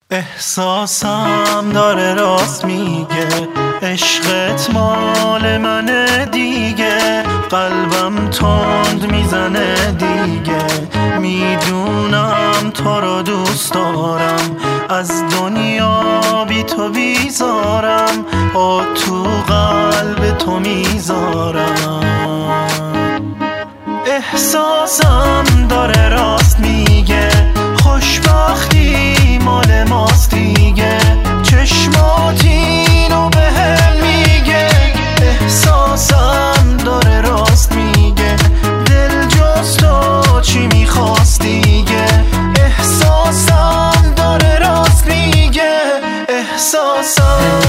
احساسم داره راست میگه، عشقت مال منه دیگه، قلبم تند میزنه دیگه، میدونم تو رو دوست دارم، از دنیا بی تو بیزارم، تو قلب تو میذارم. احساسم داره راست میگه، خوشبختی مال ماست دیگه، چشمات اینو بهم میگه. احساسم داره راست میگه، دل جز تو چی میخواست دیگه. احساسم داره راست میگه، احساسم.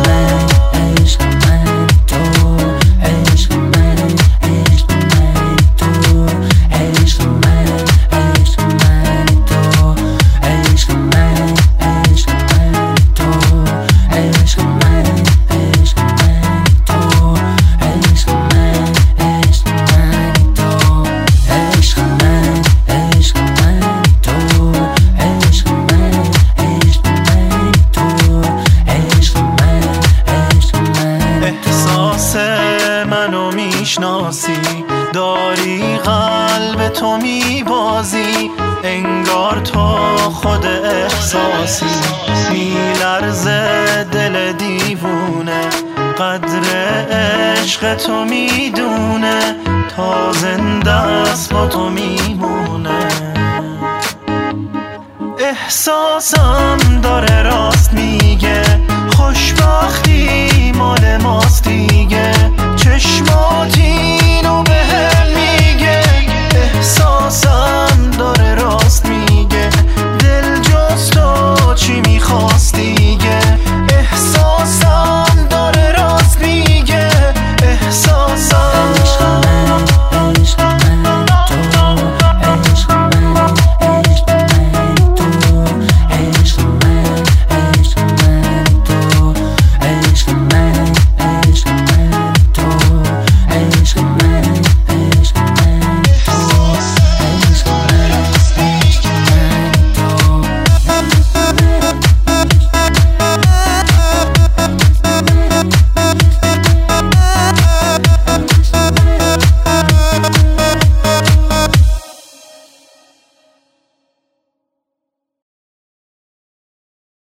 منو میشناسی، داری قلب تو میبازی، انگار تو خود احساسی، میلرزه دل دیوونه، قدر عشق تو میدونه، تا زنده است با تو میمونه. احساسم داره راست میگه، خوشبختی مال ماست دیگه، چشمات